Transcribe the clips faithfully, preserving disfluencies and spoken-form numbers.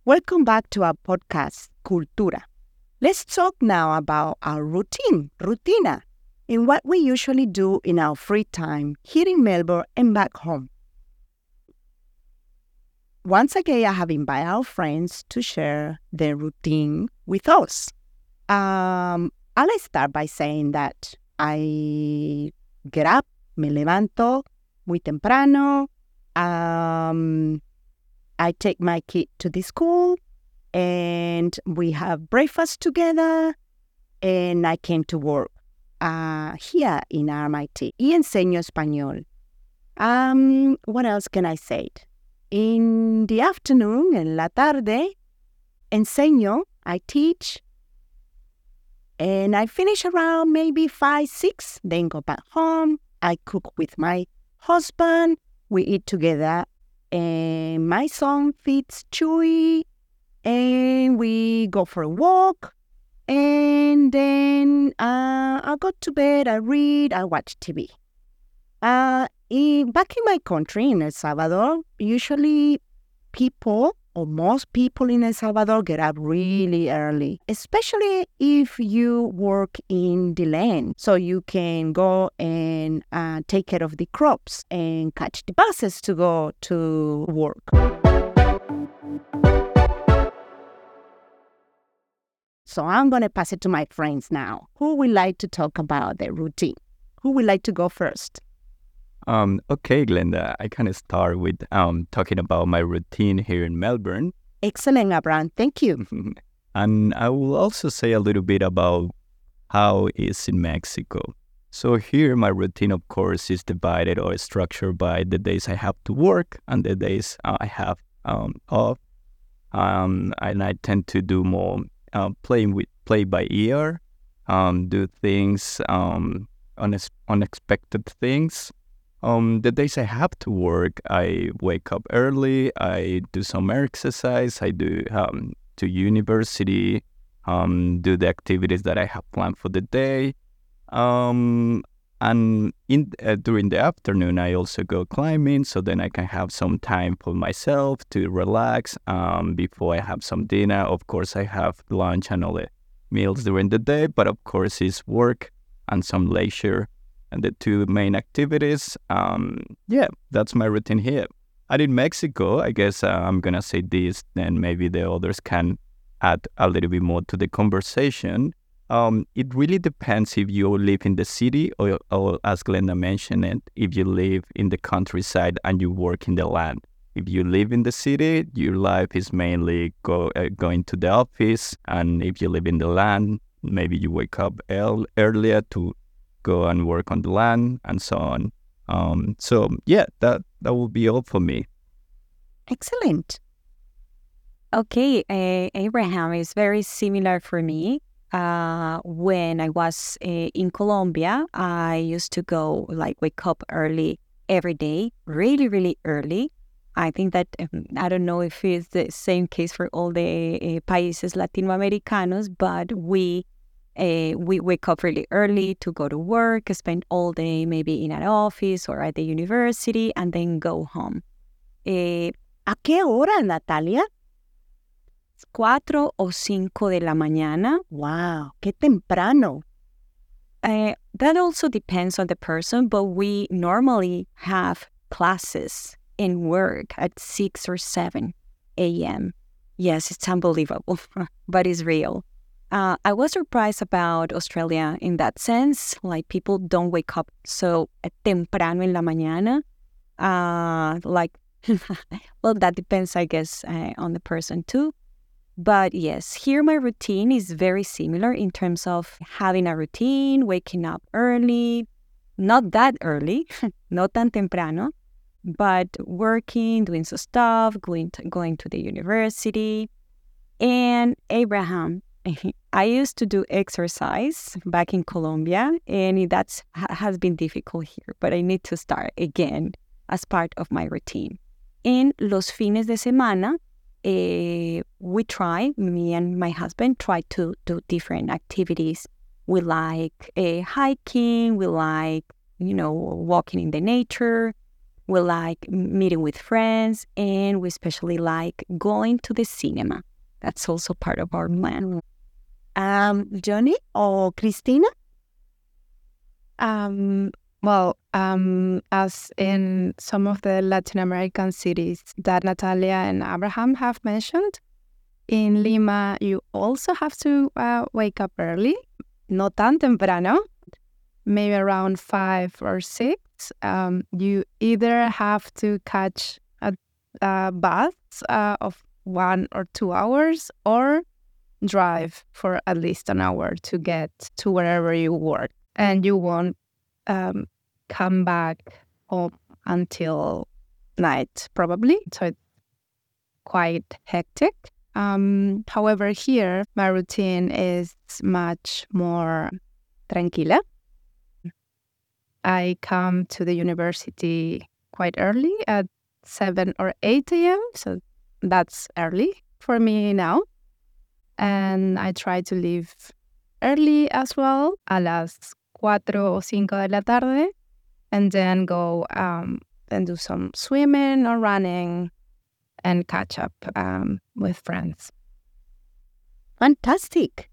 Welcome back to our podcast, Cultura. Let's talk now about our routine, rutina, and what we usually do in our free time here in Melbourne and back home. Once again, I have invited our friends to share their routine with us. Um, I'll start by saying that I get up, me levanto muy temprano. Um, I take my kid to the school, and we have breakfast together, and I came to work uh, here in R M I T y enseño español. Um, what else can I say? In the afternoon, en la tarde, enseño, I teach, and I finish around maybe five, six, then go back home. I cook with my husband, we eat together, and my son feeds Chewy, and we go for a walk, and then uh, I go to bed, I read, I watch T V. Uh, in, back in my country, in El Salvador, usually people, or most people in El Salvador, get up really early, especially if you work in the land. So you can go and uh, take care of the crops and catch the buses to go to work. So I'm going to pass it to my friends now. Who would like to talk about their routine? Who would like to go first? Um, okay, Glenda, I can start with um, talking about my routine here in Melbourne. Excellent, Abraham. Thank you. And I will also say a little bit about how it is in Mexico. So here, my routine, of course, is divided or structured by the days I have to work and the days uh, I have um, off. Um, and I tend to do more uh, playing with play by ear, um, do things, um, unex- unexpected things. Um, the days I have to work, I wake up early, I do some exercise, I do um, to university, um, do the activities that I have planned for the day. Um, and in uh, during the afternoon, I also go climbing, so then I can have some time for myself to relax um, before I have some dinner. Of course, I have lunch and all the meals during the day, but of course, it's work and some leisure. And the two main activities, um, yeah, that's my routine here. And in Mexico, I guess uh, I'm going to say this, then maybe the others can add a little bit more to the conversation. Um, it really depends if you live in the city or, or, as Glenda mentioned it, if you live in the countryside and you work in the land. If you live in the city, your life is mainly go, uh, going to the office. And if you live in the land, maybe you wake up el- earlier to go and work on the land and so on. Um, so yeah, that that will be all for me. Excellent. Okay, uh, Abraham is very similar for me. Uh, when I was uh, in Colombia, I used to go like wake up early every day, really, really early. I think that, um, I don't know if it's the same case for all the uh, países Latinoamericanos, but we Uh, we wake up really early to go to work, spend all day maybe in an office or at the university, and then go home. Eh, ¿A qué hora, Natalia? Cuatro o cinco de la mañana. Wow, qué temprano. Uh, that also depends on the person, but we normally have classes and work at six or seven a.m. Yes, it's unbelievable, but it's real. Uh, I was surprised about Australia in that sense. Like, people don't wake up so temprano en la mañana. Uh, like, well, that depends, I guess, uh, on the person too. But yes, here my routine is very similar in terms of having a routine, waking up early, not that early, not tan temprano, but working, doing some stuff, going to, going to the university. And Abraham, I used to do exercise back in Colombia, and that's has been difficult here, but I need to start again as part of my routine. En los fines de semana, eh, we try, me and my husband try to do different activities. We like uh, hiking, we like, you know, walking in the nature. We like meeting with friends, and we especially like going to the cinema. That's also part of our plan. Um, Johnny or Cristina? Um, well, um, as in some of the Latin American cities that Natalia and Abraham have mentioned, in Lima, you also have to uh, wake up early, no tan temprano, maybe around five or six. Um, you either have to catch a, a bus uh, of one or two hours or drive for at least an hour to get to wherever you work. And you won't um, come back home until night, probably. So it's quite hectic. Um, however, here, my routine is much more tranquila. I come to the university quite early at seven or eight a.m., so that's early for me now. And I try to leave early as well, a las cuatro o cinco de la tarde, and then go um, and do some swimming or running and catch up um, with friends. Fantastic.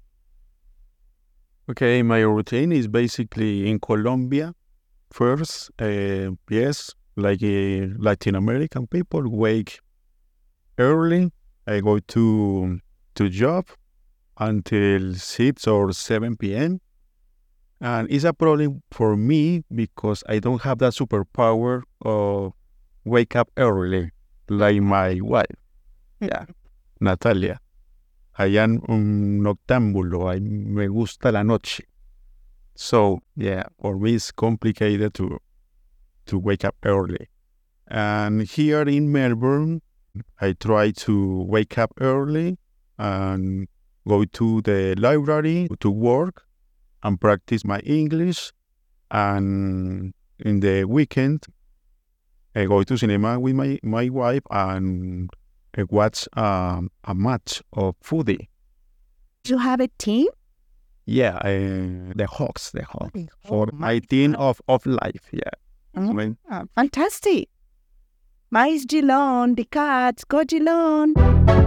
Okay, my routine is basically in Colombia. First, uh, yes, like uh, Latin American people, wake early. I go to to job until six or seven p.m. And it's a problem for me because I don't have that superpower of wake up early like my wife, yeah, Natalia. I am un noctámbulo. I, me gusta la noche. So, yeah, for me it's complicated to to wake up early. And here in Melbourne, I try to wake up early and go to the library to work and practice my English. And in the weekend, I go to cinema with my, my wife and I watch um, a match of footy. Do you have a team? Yeah, uh, the Hawks, the Hawks. Oh, For my my team God. of, of life, yeah. Mhm. When- Ah, fantastic. Mais Geelong, the Cats, go Geelong.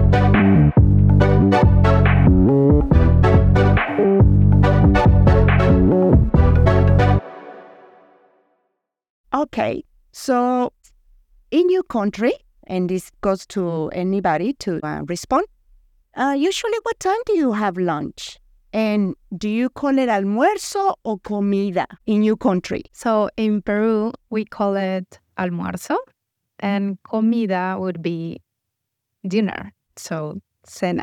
Okay, so in your country, and this goes to anybody to uh, respond, uh, usually what time do you have lunch? And do you call it almuerzo or comida in your country? So in Peru, we call it almuerzo, and comida would be dinner, so cena.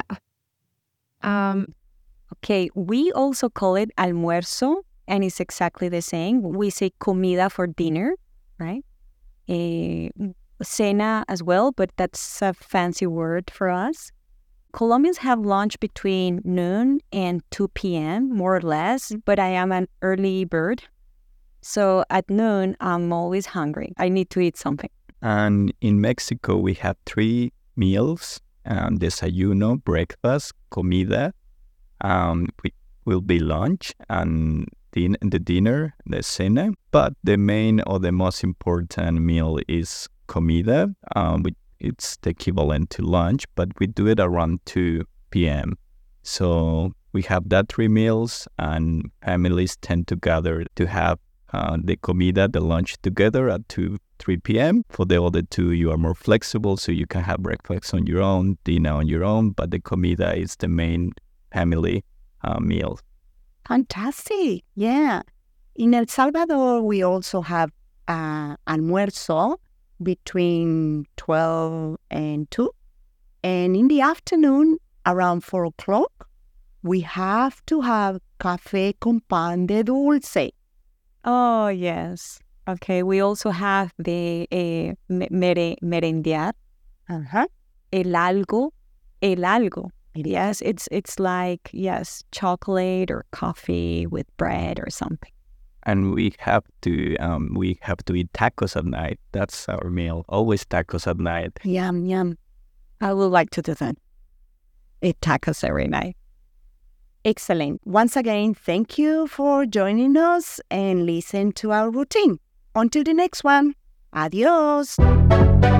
Um, Okay, we also call it almuerzo, and it's exactly the same. We say comida for dinner, right? Eh, cena as well, but that's a fancy word for us. Colombians have lunch between noon and two p.m., more or less, but I am an early bird. So at noon, I'm always hungry. I need to eat something. And in Mexico, we have three meals, um, desayuno, breakfast, comida, um, which will be lunch, and din- the dinner, the cena. But the main or the most important meal is comida, um, which it's the equivalent to lunch, but we do it around two p.m. So we have that three meals, and families tend to gather to have uh, the comida, the lunch together at two, three p.m. For the other two, you are more flexible, so you can have breakfast on your own, dinner on your own, but the comida is the main family uh, meal. Fantastic. Yeah. In El Salvador, we also have uh, almuerzo between twelve and two. And in the afternoon, around four o'clock, we have to have café con pan de dulce. Oh, yes. Okay, we also have the uh, mere- merendear, Uh-huh. el algo, el algo. Yes, it's it's like, yes, chocolate or coffee with bread or something. And we have to um, we have to eat tacos at night. That's our meal. Always tacos at night. Yum, yum. I would like to do that. Eat tacos every night. Excellent. Once again, thank you for joining us and listen to our routine. Until the next one. Adios.